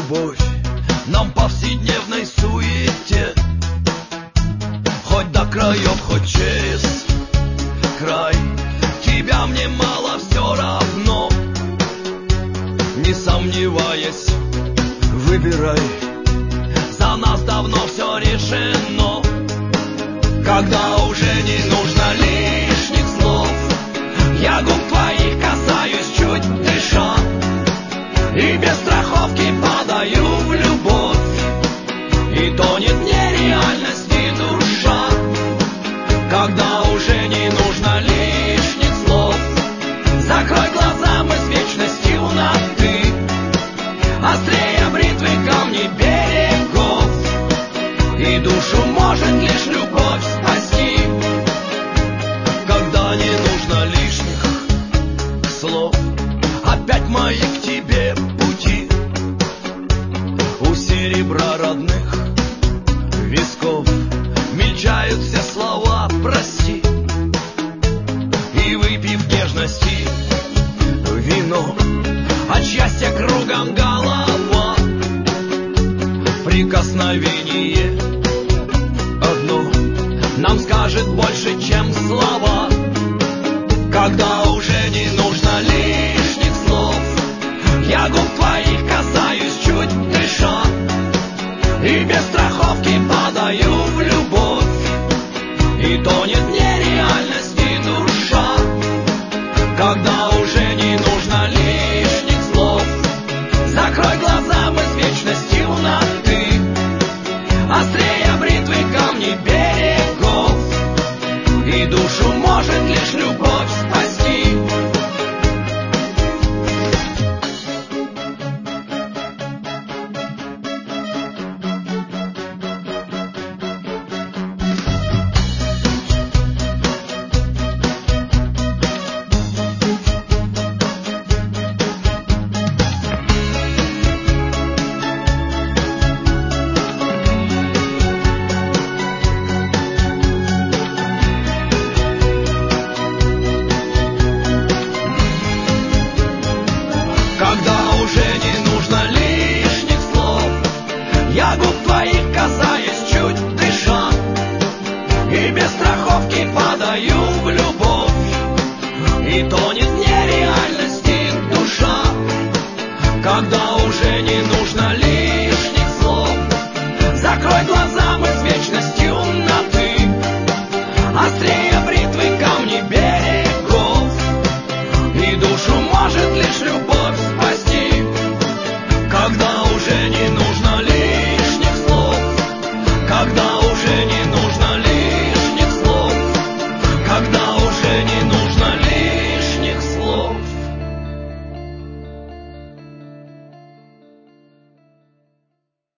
любовь нам повседневной суете, хоть до краев, хоть через край. Тебя мне мало, все равно, не сомневаясь, выбирай. За нас давно все решено, когда уже не нужно лишних слов. Я губ твоих касаюсь, чуть дыша, и без страховки падаю в любовь. И тонет в нереальности душа, когда уже не нужно лишних слов. Закрой глаза, мы с вечностью на «ты», острее бритвы камни берегов. И душу может лишь любовь спасти, когда не нужно лишних слов. Опять мои к тебе пути, у серебра родных висков мельчают все слова «прости». И выпив нежности вино, от счастья кругом голова, прикосновение одно нам скажет больше, чем слова. Когда уже не нужно лишних слов, я губ твоих касаюсь, чуть дыша, и без страховки падаю в любовь. И тонет в нереальности душа, когда уже не нужно лишних слов. Закрой глаза, мы с вечностью на «ты», острее бритвы камни берегов. И душу может лишь любовь спасти. Когда уже не нужно лишних слов, я губ твоих касаюсь, чуть дыша, и без страховки падаю в любовь. И тонет в нереальности душа, когда уже не нужно лишних слов. Закрой глаза, мы с вечностью на «ты», острее бритвы камни берегов. И душу может лишь любовь спасти, когда уже не